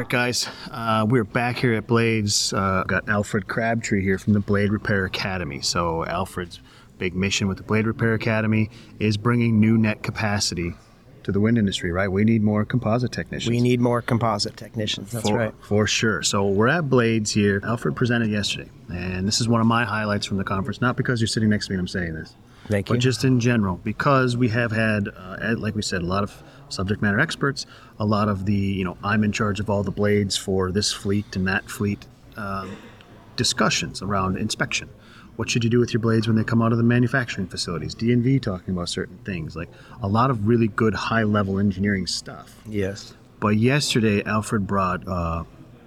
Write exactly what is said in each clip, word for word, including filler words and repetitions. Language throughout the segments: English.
right, guys, uh, we're back here at Blades. Uh, got Alfred Crabtree here from the Blade Repair Academy. So Alfred's big mission with the Blade Repair Academy is bringing new net capacity to the wind industry, right? We need more composite technicians. We need more composite technicians, that's for, right. For sure. So we're at Blades here. Alfred presented yesterday, and this is one of my highlights from the conference, not because you're sitting next to me and I'm saying this, Thank but you. just in general, because we have had, uh, like we said, a lot of subject matter experts, a lot of the, you know, I'm in charge of all the blades for this fleet and that fleet um, discussions around inspection. What should you do with your blades when they come out of the manufacturing facilities? D and V talking about certain things, like a lot of really good high-level engineering stuff. Yes. But yesterday, Alfred brought uh,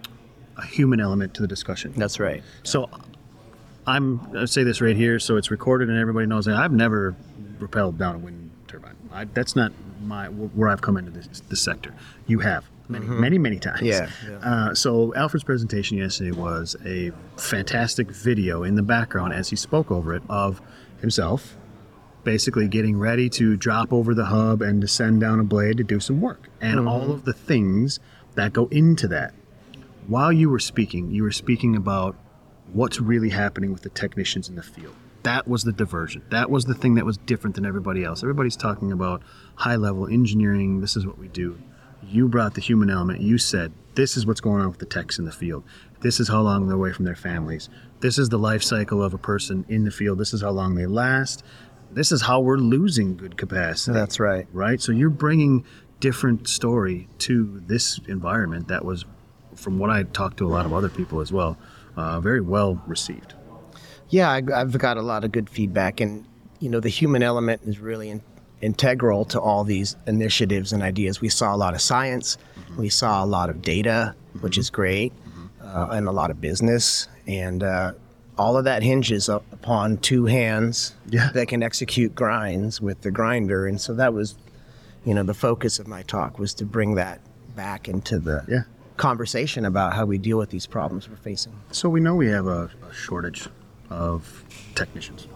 a human element to the discussion. That's right. So I'm, I'll say this right here so it's recorded and everybody knows that I've never rappelled down a wind turbine. I, that's not my where I've come into this, this sector. You have. Many, mm-hmm. many, many times. Yeah. yeah. Uh, so Alfred's presentation yesterday was a fantastic video in the background as he spoke over it of himself basically getting ready to drop over the hub and to send down a blade to do some work and mm-hmm. all of the things that go into that. While you were speaking, you were speaking about what's really happening with the technicians in the field. That was the diversion. That was the thing that was different than everybody else. Everybody's talking about high-level engineering. This is what we do. You brought the human element. You said, this is what's going on with the techs in the field. This is how long they're away from their families. This is the life cycle of a person in the field. This is how long they last. This is how we're losing good capacity. That's right. Right? So you're bringing different story to this environment that was, from what I talked to a lot of other people as well, uh, very well received. Yeah, I, I've got a lot of good feedback. And, you know, the human element is really in, integral to all these initiatives and ideas. We saw a lot of science. Mm-hmm. We saw a lot of data, mm-hmm. which is great, mm-hmm. uh, and a lot of business. And uh, all of that hinges up upon two hands yeah. that can execute grinds with the grinder. And so that was, you know, the focus of my talk was to bring that back into the yeah. conversation about how we deal with these problems we're facing. So we know we have a, a shortage of technicians.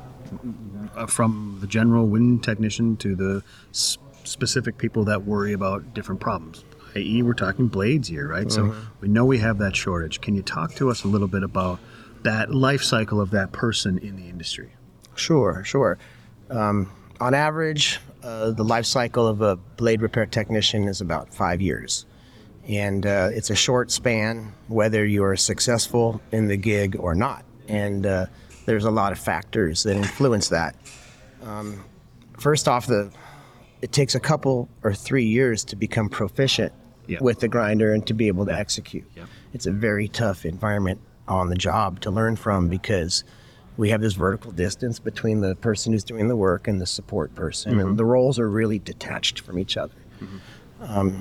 From the general wind technician to the s- specific people that worry about different problems, that is we're talking blades here, right? Mm-hmm. So we know we have that shortage. Can you talk to us a little bit about that life cycle of that person in the industry? Sure, sure. Um, on average, uh, the life cycle of a blade repair technician is about five years. And uh, it's a short span, whether you're successful in the gig or not. And uh, there's a lot of factors that influence that. Um, first off, the it takes a couple or three years to become proficient yeah. with the grinder and to be able to execute. Yeah. It's a very tough environment on the job to learn from because we have this vertical distance between the person who's doing the work and the support person, mm-hmm. and the roles are really detached from each other. Mm-hmm. Um,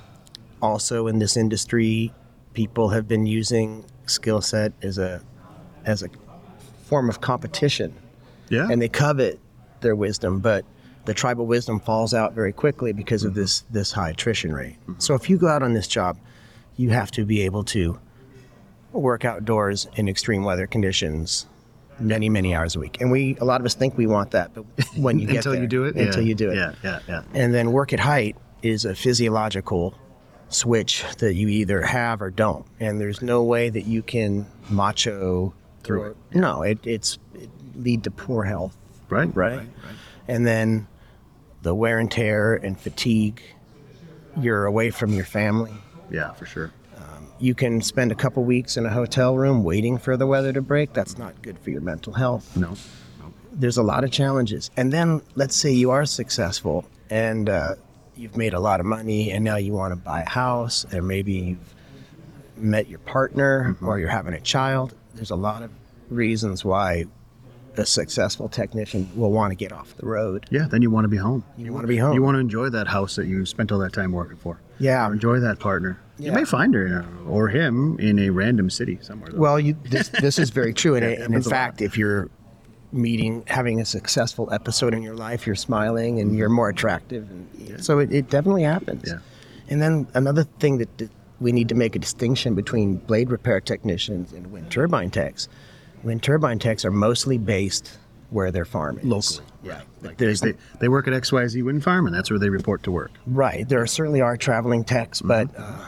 also, in this industry, people have been using skill set as a as a form of competition. Yeah. And they covet their wisdom, but the tribal wisdom falls out very quickly because mm-hmm. of this this high attrition rate. Mm-hmm. So if you go out on this job, you have to be able to work outdoors in extreme weather conditions many, many hours a week. And we, a lot of us think we want that, but when you get until there, you do it, until yeah. you do it. Yeah, yeah, yeah. And then work at height is a physiological switch that you either have or don't. And there's no way that you can macho through or, it. No, it, it's it lead to poor health. Right, right, right, right. And then the wear and tear and fatigue. You're away from your family. Yeah, for sure. Um, you can spend a couple weeks in a hotel room waiting for the weather to break. That's not good for your mental health. No. no. There's a lot of challenges. And then let's say you are successful and uh, you've made a lot of money and now you want to buy a house, or maybe you've met your partner mm-hmm. or you're having a child. There's a lot of reasons why a successful technician will want to get off the road. Yeah, then you want to be home. You, you want to be home. You want to enjoy that house that you spent all that time working for. Yeah. Or enjoy that partner. Yeah. You may find her in a, or him in a random city somewhere. Though. Well, you, this, this is very true. And, Yeah, and in fact, if you're meeting, having a successful episode in your life, you're smiling and you're more attractive. And, yeah. So it, it definitely happens. Yeah. And then another thing that, that we need to make a distinction between blade repair technicians and wind turbine techs. Wind turbine techs are mostly based where their farm is. Locally. Right. Like they, they, they work at X Y Z Wind Farm, and that's where they report to work. Right. There certainly are traveling techs, mm-hmm. but uh,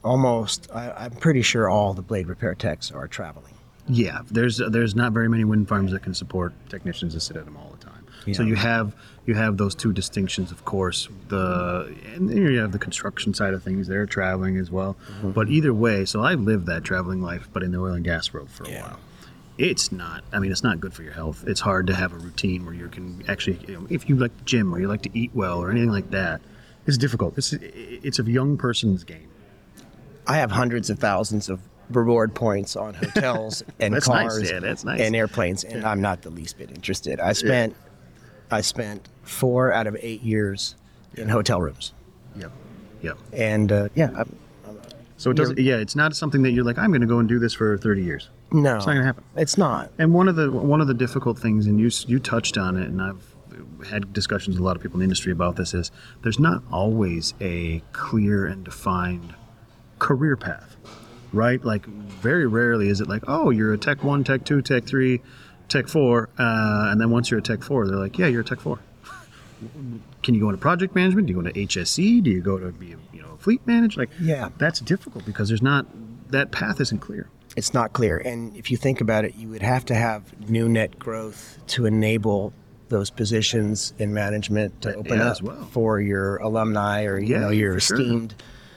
almost, I, I'm pretty sure all the blade repair techs are traveling. Yeah, there's there's not very many wind farms that can support technicians that sit at them all the time. Yeah. So you have you have those two distinctions, of course. The and then you have the construction side of things. They're traveling as well. Mm-hmm. But either way, so I've lived that traveling life, but in the oil and gas world for a Yeah. while. It's not. I mean, it's not good for your health. It's hard to have a routine where you can actually, you know, if you like the gym or you like to eat well or anything like that. It's difficult. It's it's a young person's game. I have hundreds of thousands of reward points on hotels and That's cars nice. Yeah, that's nice. and airplanes, and I'm not the least bit interested. I spent I spent four out of eight years in hotel rooms, Yep. Yep. and uh, yeah, I'm, So it doesn't. Yeah, it's not something that you're like, I'm going to go and do this for thirty years. no, It's not going to happen. It's not. And one of the one of the difficult things, and you you touched on it, and I've had discussions with a lot of people in the industry about this, is there's not always a clear and defined career path, right? Like very rarely is it like, oh, you're a tech one, tech two, tech three, tech four, uh, and then once you're a tech four, they're like, yeah, you're a tech four. Can you go into project management? Do you go into H S E? Do you go to be a, you know, fleet manager? Like, Yeah. that's difficult because there's not that path isn't clear. It's not clear. And if you think about it, you would have to have new net growth to enable those positions in management to open yeah, up as well. for your alumni or you Yeah, know your for sure. esteemed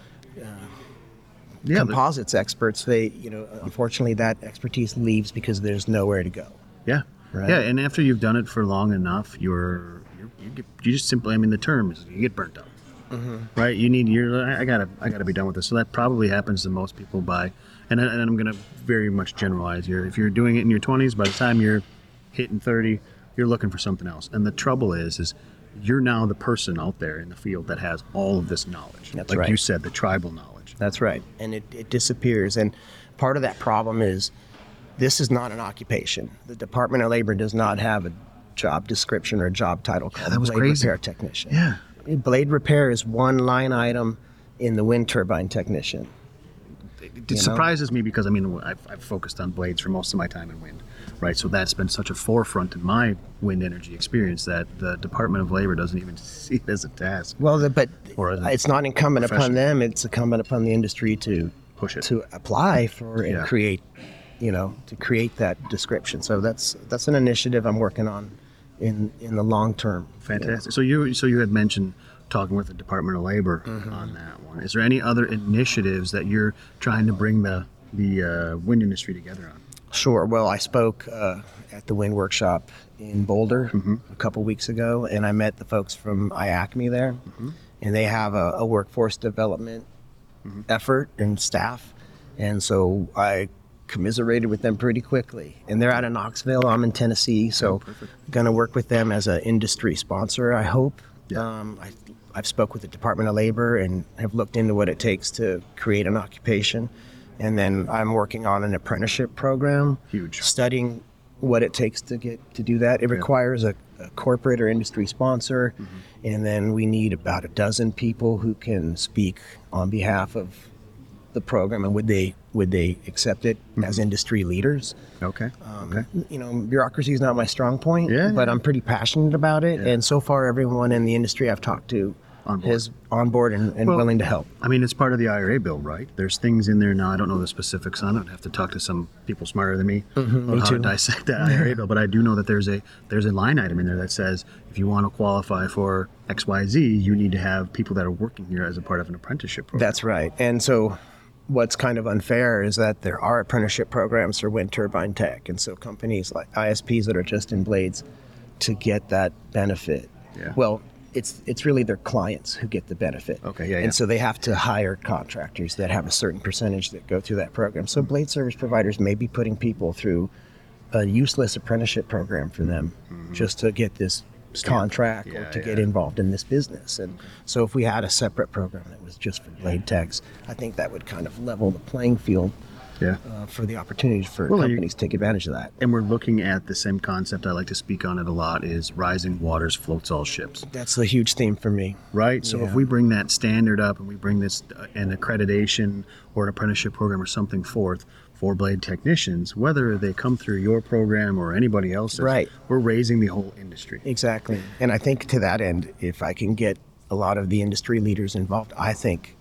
Yeah, the- composites experts. They, you know, unfortunately, that expertise leaves because there's nowhere to go. Yeah, Right. yeah, and after you've done it for long enough, you're, you're you get you just simply. I mean, the term is you get burnt out, Mm-hmm. right? You need you're. I gotta I gotta be done with this. So that probably happens to most people by, and, I- and I'm gonna very much generalize here. If you're doing it in your twenties, by the time you're hitting thirty, you're looking for something else. And the trouble is, is you're now the person out there in the field that has all of this knowledge. That's like right. you said, the tribal knowledge. That's right. And it, it disappears. And part of that problem is this is not an occupation. The Department of Labor does not have a job description or job title called that was blade crazy. repair technician. Yeah. Blade repair is one line item in the wind turbine technician. It You know? surprises me because I mean I've, I've focused on blades for most of my time in wind, right? So that's been such a forefront in my wind energy experience that the Department of Labor doesn't even see it as a task. Well, the, but Or a it's not incumbent upon profession. them. It's incumbent upon the industry to Push it. to apply for and Yeah. create, you know, to create that description. So that's that's an initiative I'm working on in in the long term. Fantastic. So you so you had mentioned talking with the Department of Labor Mm-hmm. on that one. Is there any other initiatives that you're trying to bring the the uh, wind industry together on? Sure. Well, I spoke uh, at the Wind Workshop in Boulder a couple weeks ago, and I met the folks from I A C M E there, and they have a, a workforce development effort and staff, and so I commiserated with them pretty quickly. And they're out of Knoxville. I'm in Tennessee, so going to work with them as an industry sponsor, I hope. Yeah. Um, I, I've spoke with the Department of Labor and have looked into what it takes to create an occupation. And then I'm working on an apprenticeship program. Huge. Studying what it takes to get to do that. It requires a, a corporate or industry sponsor, and then we need about a dozen people who can speak on behalf of the program. And would they would they accept it as industry leaders? Okay. Um, okay. You know, bureaucracy is not my strong point, Yeah, but yeah. I'm pretty passionate about it. Yeah. And so far, everyone in the industry I've talked to On board. is on board and, and Well, willing to help. I mean, it's part of the I R A bill, right? There's things in there now. I don't know the specifics on it. I'd have to talk to some people smarter than me on me how too. to dissect that I R A bill. But I do know that there's a there's a line item in there that says if you want to qualify for X Y Z, you need to have people that are working here as a part of an apprenticeship program. That's right. And so what's kind of unfair is that there are apprenticeship programs for wind turbine tech. And so companies like I S Ps that are just in blades to get that benefit. Yeah. Well, it's it's really their clients who get the benefit. Okay, yeah, yeah. And so they have to hire contractors that have a certain percentage that go through that program. So blade service providers may be putting people through a useless apprenticeship program for them just to get this contract or Mm-hmm. Yeah, to yeah. get involved in this business. And so if we had a separate program that was just for blade techs, I think that would kind of level the playing field Yeah. uh, for the opportunities for Well, you- companies to take advantage of that. And we're looking at the same concept. I like to speak on it a lot. Is rising waters floats all ships. That's a huge theme for me. Right. So Yeah. if we bring that standard up and we bring this uh, an accreditation or an apprenticeship program or something forth for blade technicians, whether they come through your program or anybody else's, Right. we're raising the whole industry. Exactly. And I think to that end, if I can get a lot of the industry leaders involved, I think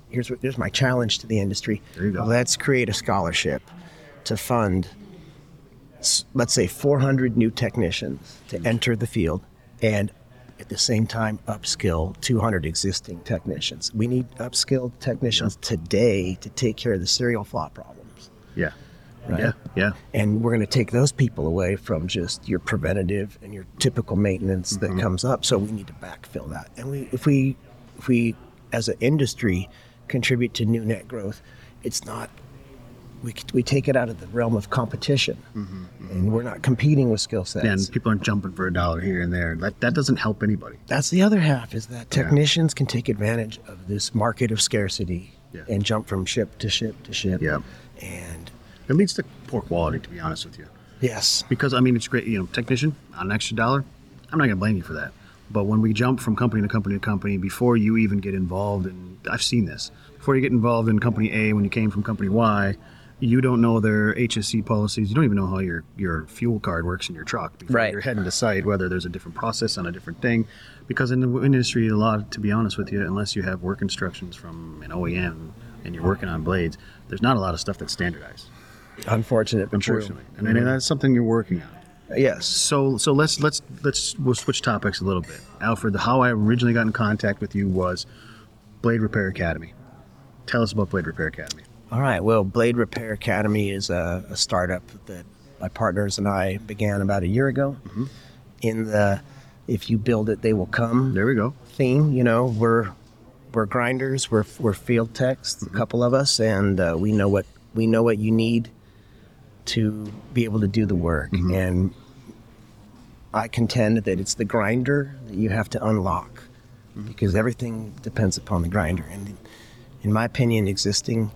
here's what, here's my challenge to the industry. There you go. Let's create a scholarship to fund, s- let's say, four hundred new technicians to enter the field, and at the same time upskill two hundred existing technicians. We need upskilled technicians today to take care of the serial flaw problems. Yeah. Right? Yeah. Yeah. And we're going to take those people away from just your preventative and your typical maintenance that Mm-hmm. comes up. So we need to backfill that. And we, if we, if we, as an industry, contribute to new net growth, it's not. We we take it out of the realm of competition, and we're not competing with skill sets. And people aren't jumping for a dollar here and there. That that doesn't help anybody. That's the other half, is that technicians can take advantage of this market of scarcity Yeah. and jump from ship to ship to ship. Yeah. And It leads to poor quality, to be honest with you. yes, Because, I mean, it's great, you know, technician, on an extra dollar, I'm not going to blame you for that. But when we jump from company to company to company, before you even get involved in, I've seen this, before you get involved in company A, when you came from company Y, you don't know their H S C policies. You don't even know how your, your fuel card works in your truck before Right. you're heading to site, whether there's a different process on a different thing. Because in the industry, a lot, to be honest with you, unless you have work instructions from an O E M and you're working on blades, there's not a lot of stuff that's standardized, unfortunate but true. unfortunately. And, and that's something you're working on. Yes. So so let's let's let's we'll switch topics a little bit. Alfred, how I originally got in contact with you was Blade Repair Academy. Tell us about Blade Repair Academy. All right. Well, Blade Repair Academy is a, a startup that my partners and I began about a year ago. Mm-hmm. In the "if you build it, they will come" There we go. theme. You know, we're we're grinders, we're we're field techs, Mm-hmm. a couple of us, and uh, we know what we know what you need to be able to do the work. Mm-hmm. And I contend that it's the grinder that you have to unlock, Mm-hmm. because everything depends upon the grinder. And in my opinion, existing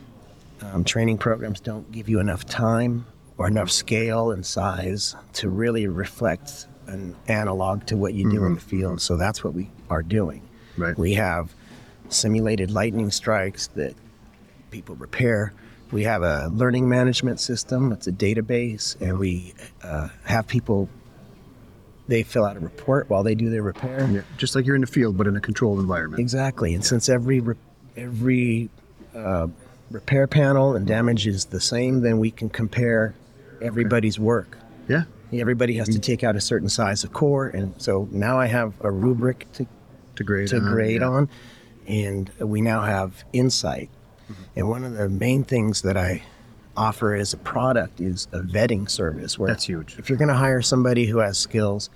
um, training programs don't give you enough time or enough scale and size to really reflect an analog to what you do in the field. So that's what we are doing. Right. We have simulated lightning strikes that people repair. We have a learning management system. It's a database, and we uh, have people, they fill out a report while they do their repair. Yeah, just like you're in the field, but in a controlled environment. Exactly. And since every re- every uh, repair panel and damage is the same, then we can compare everybody's work. Yeah. Everybody has to take out a certain size of core, and so now I have a rubric to To grade to on, grade yeah. on, and we now have insight. And one of the main things that I offer as a product is a vetting service. Where That's huge. If you're going to hire somebody who has skills,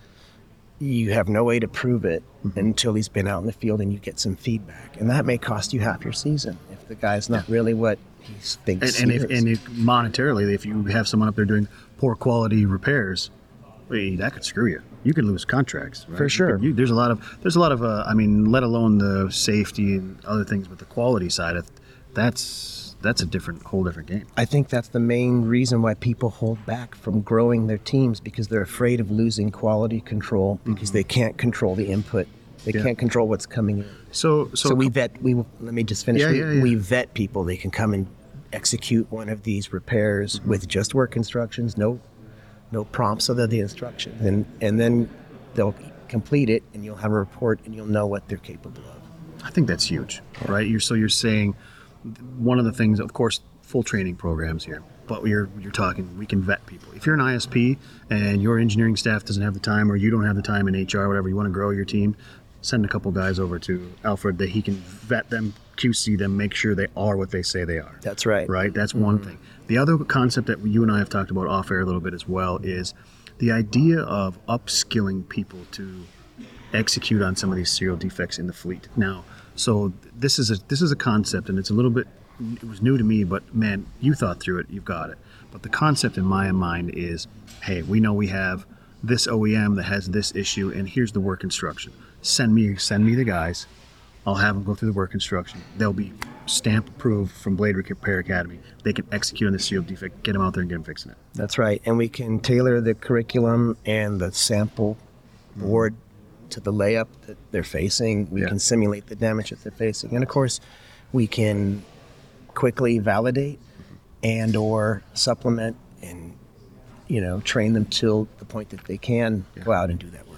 you have no way to prove it Mm-hmm. until he's been out in the field and you get some feedback. And that may cost you half your season if the guy's not really what he thinks And, and he if is. and if monetarily, if you have someone up there doing poor quality repairs, well, that could screw you. You could lose contracts. Right? For You sure. could- you- there's a lot of there's a lot of uh, I mean, let alone the safety and other things, but the quality side of that's that's a different whole different game. I think that's the main reason why people hold back from growing their teams, because they're afraid of losing quality control because they can't control the input. They Yeah. can't control what's coming in. So so, So we vet. We will- let me just finish. Yeah, we, yeah, yeah. we vet people. They can come and execute one of these repairs Mm-hmm. with just work instructions, no, no prompts other than the instructions, and and then they'll complete it, and you'll have a report, and you'll know what they're capable of. I think that's huge, right? You're so you're saying one of the things, of course, full training programs here, but you're you're talking we can vet people. If you're an I S P and your engineering staff doesn't have the time, or you don't have the time in H R, whatever, you want to grow your team, send a couple guys over to Alfred that he can vet them, Q C them, make sure they are what they say they are. That's right. Right? That's one thing. The other concept that you and I have talked about off air a little bit as well is the idea of upskilling people to execute on some of these serial defects in the fleet. Now, so this is a this is a concept, and it's a little bit it was new to me, but man, you thought through it, you've got it. But the concept in my mind is, hey, we know we have this O E M that has this issue, and here's the work instruction. Send me send me the guys. I'll have them go through the work instruction. They'll be stamp approved from Blade Repair Academy. They can execute on the serial defect, get them out there and get them fixing it. That's right. And we can tailor the curriculum and the sample board to the layup that they're facing. We Yeah. can simulate the damage that they're facing. And of course, we can quickly validate and or supplement and, you know, train them till the point that they can go out and do that work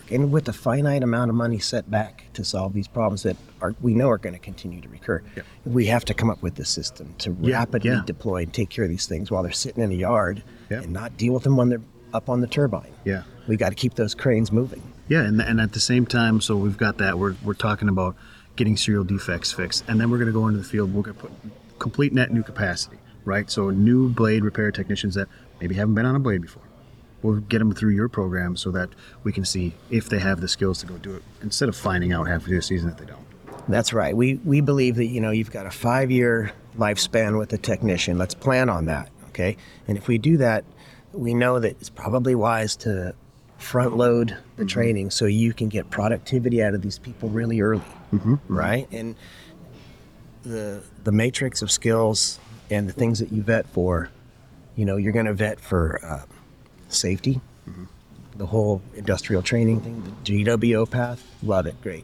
back. And with a finite amount of money set back to solve these problems that are we know are going to continue to recur, Yeah. we have to come up with this system to Yeah, rapidly yeah. deploy and take care of these things while they're sitting in a yard Yeah. and not deal with them when they're up on the turbine. Yeah. We got to keep those cranes moving. Yeah, and, and at the same time, so we've got that. We're, we're talking about getting serial defects fixed, and then we're going to go into the field. We're going to put complete net new capacity, right? So new blade repair technicians that maybe haven't been on a blade before. We'll get them through your program so that we can see if they have the skills to go do it, instead of finding out halfway through the season that they don't. That's right. We we believe that, you know, you've got a five-year lifespan with a technician. Let's plan on that, okay? And if we do that, we know that it's probably wise to front load the training so you can get productivity out of these people really early, Mm-hmm. right? And the the matrix of skills and the things that you vet for, you know, you're going to vet for uh, safety, the whole industrial training thing, the G W O path, love it, great.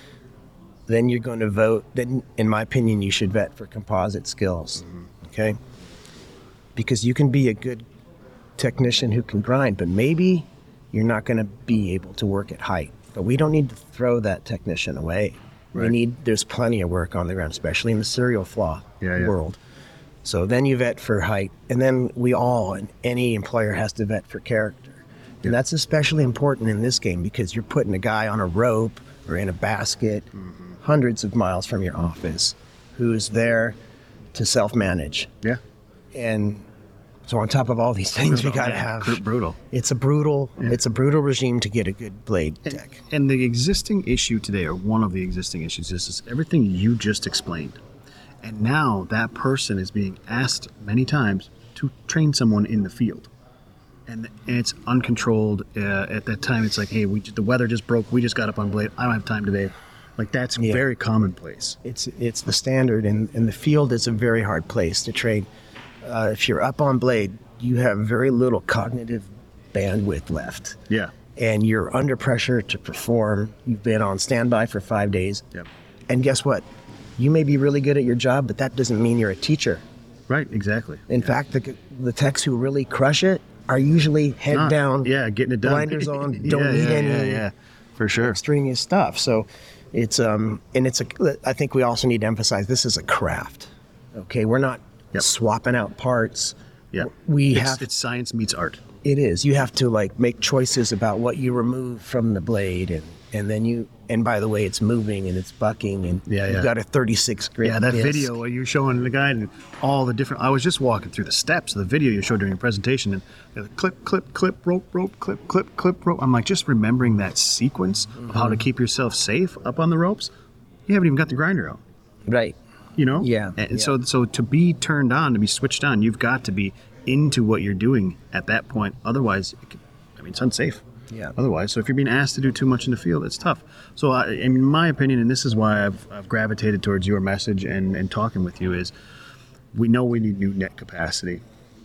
Then you're going to vote, then in my opinion, you should vet for composite skills, okay? Because you can be a good technician who can grind, but maybe you're not going to be able to work at height. But we don't need to throw that technician away. We Right. need, there's plenty of work on the ground, especially in the serial flaw Yeah, yeah. world. So then you vet for height, and then we all, and any employer has to vet for character. And that's especially important in this game because you're putting a guy on a rope or in a basket hundreds of miles from your office who's there to self-manage. Yeah. And so on top of all these things, we got to have, Cr- brutal. it's a brutal, it's a brutal regime to get a good blade tech. And the existing issue today, or one of the existing issues, is, is everything you just explained. And now that person is being asked many times to train someone in the field. And, and it's uncontrolled. Uh, at that time, it's like, hey, we the weather just broke. We just got up on blade. I don't have time today. Like, that's Yeah. very commonplace. It's it's the standard, and, and the field is a very hard place to train. Uh, if you're up on blade, you have very little cognitive bandwidth left. Yeah. And you're under pressure to perform. You've been on standby for five days. Yep. And guess what? You may be really good at your job, but that doesn't mean you're a teacher. Right, exactly. In Yeah. fact, the, the techs who really crush it are usually head Not- down, Yeah, getting it done. blinders on, Yeah, don't need yeah, any Yeah, yeah, for sure. extraneous stuff. So it's, um, and it's a, I think we also need to emphasize this is a craft. Okay, we're not Yep. swapping out parts. Yeah. We it's, have, it's science meets art. it is. You have to like make choices about what you remove from the blade, and and then you. And by the way, it's moving and it's bucking, and Yeah, you've yeah. got a thirty-six grit. Yeah, that disc. video where you're showing the guy and all the different. I was just walking through the steps of the video you showed during your presentation, and you know, clip, clip, clip, rope, rope, clip, clip, clip, rope. I'm like, just remembering that sequence of how to keep yourself safe up on the ropes. You haven't even got the grinder out, Right. you know? Yeah, And yeah. so, so to be turned on, to be switched on, you've got to be into what you're doing at that point. Otherwise, it could, I mean, it's unsafe. Yeah. Otherwise, so if you're being asked to do too much in the field, it's tough. So, I, in my opinion, and this is why I've, I've gravitated towards your message and, and talking with you, is we know we need new net capacity.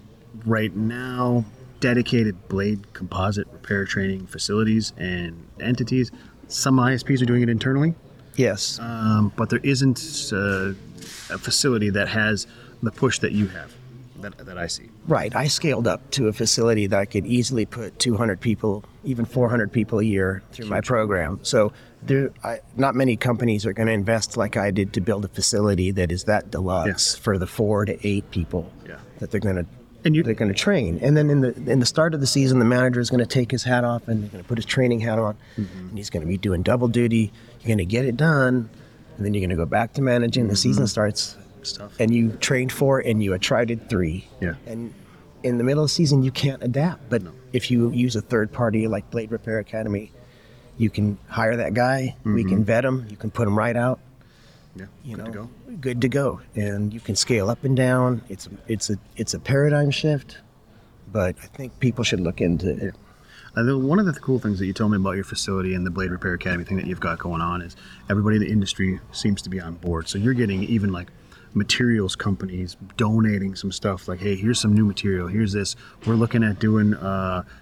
Right now, dedicated blade composite repair training facilities and entities. Some I S Ps are doing it internally, Yes. um, but there isn't uh, a facility that has the push that you have, that, that I see. Right. I scaled up to a facility that I could easily put two hundred people, even four hundred people a year through my program. So there, I, not many companies are going to invest like I did to build a facility that is that deluxe for the four to eight people Yeah. that they're going to And you- they're going to train. And then in the in the start of the season, the manager is going to take his hat off and they're going to put his training hat on, Mm-hmm. and he's going to be doing double duty. You're going to get it done, and then you're going to go back to managing. The season starts. Stuff. And you trained four and you attrited three. Yeah. And in the middle of the season, you can't adapt. But if you use a third party like Blade Repair Academy, you can hire that guy. We can vet him. You can put him right out. Yeah, You good know, to go. good to go. And you can scale up and down. It's it's a it's a paradigm shift. But I think people should look into it. Uh, the, one of the cool things that you told me about your facility and the Blade Repair Academy thing that you've got going on is everybody in the industry seems to be on board. So you're getting even like materials companies donating some stuff like, hey, here's some new material. Here's this. We're looking at doing uh,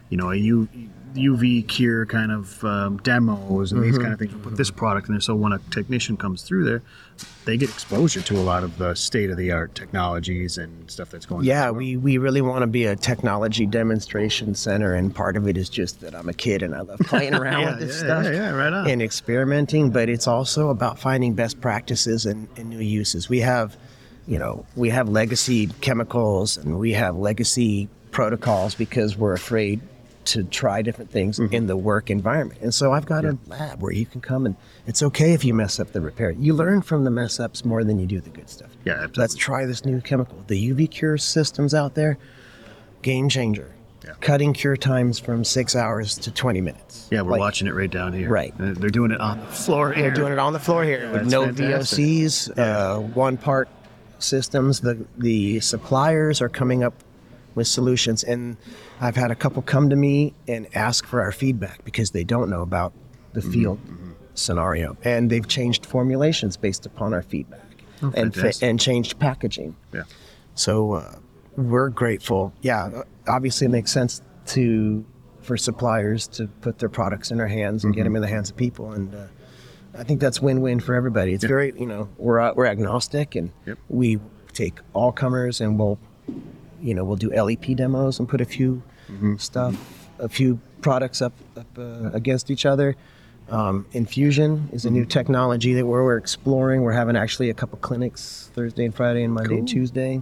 you know, a U, UV cure kind of um, demos and mm-hmm. these kind of things. We put this product in there, so when a technician comes through there, they get exposure to a lot of the state-of-the-art technologies and stuff that's going on. Yeah, we, we really want to be a technology demonstration center, and part of it is just that I'm a kid and I love playing around yeah, with this yeah, stuff yeah, yeah, right on. and experimenting, but it's also about finding best practices and, and new uses. We have, you know, we have legacy chemicals and we have legacy protocols because we're afraid to try different things mm-hmm. in the work environment. And so I've got yeah. a lab where you can come and it's okay if you mess up the repair. You learn from the mess ups more than you do the good stuff. Yeah, absolutely. Let's try this new chemical. The U V cure systems out there, game changer. Yeah. Cutting cure times from six hours to twenty minutes. Yeah, we're like, watching it right down here. Right. Uh, they're doing it on the floor here. They're doing it on the floor here yeah, with no fantastic. V O Cs, yeah. uh, one part systems. The the suppliers are coming up with solutions, and I've had a couple come to me and ask for our feedback because they don't know about the mm-hmm. field mm-hmm. scenario, and they've changed formulations based upon our feedback oh, and fa- and changed packaging. Yeah. So uh, we're grateful. Yeah, obviously it makes sense to for suppliers to put their products in our hands and mm-hmm. get them in the hands of people, and uh, I think that's win-win for everybody. It's yep. very, you know, we're uh, we're agnostic, and yep. we take all comers, and we'll, you know, we'll do L E P demos and put a few mm-hmm. stuff, a few products up, up uh, against each other. Um, Infusion is a new technology that we're, we're exploring. We're having actually a couple clinics Thursday and Friday and Monday cool. and Tuesday.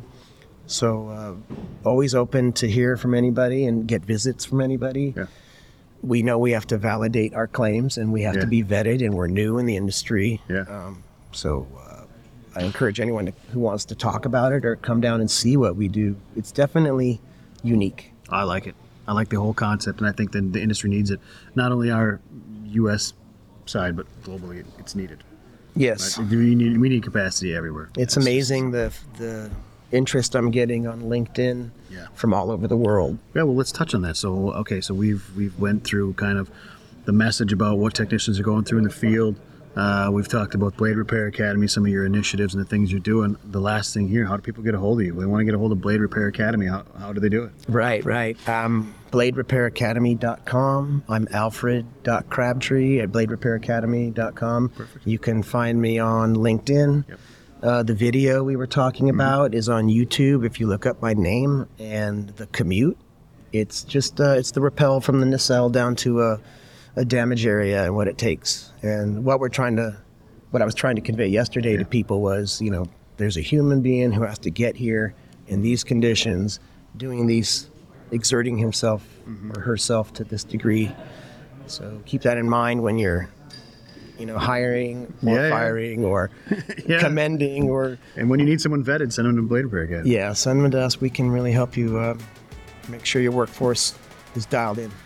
So uh, always open to hear from anybody and get visits from anybody. Yeah. We know we have to validate our claims and we have yeah. to be vetted, and we're new in the industry. Yeah. Um, so uh, I encourage anyone to, who wants to talk about it or come down and see what we do. It's definitely unique. I like it. I like the whole concept, and I think that the industry needs it. Not only our U S side, but globally, it's needed. Yes. Right? We need, we need capacity everywhere. It's That's amazing just, the the interest I'm getting on LinkedIn yeah. from all over the world. Yeah, well, let's touch on that. So, okay, so we've we've went through kind of the message about what technicians are going through in the field. Uh, we've talked about Blade Repair Academy, some of your initiatives and the things you're doing. The last thing here, how do people get a hold of you? They want to get a hold of Blade Repair Academy. How, how do they do it? Right, right. Um, blade repair academy dot com. I'm alfred dot crabtree at blade repair academy dot com. Perfect. You can find me on LinkedIn. Yep. Uh, the video we were talking about mm-hmm. is on YouTube. If you look up my name and the commute, it's just uh, it's the rappel from the nacelle down to a, a damage area and what it takes. And what we're trying to, what I was trying to convey yesterday yeah. to people was, you know, there's a human being who has to get here in these conditions, doing these, exerting himself mm-hmm. or herself to this degree. So keep that in mind when you're, you know, hiring or yeah, firing yeah. or yeah. commending or... And when you need someone vetted, send them to Blade Repair Academy. Yeah, send them to us. We can really help you uh, make sure your workforce is dialed in.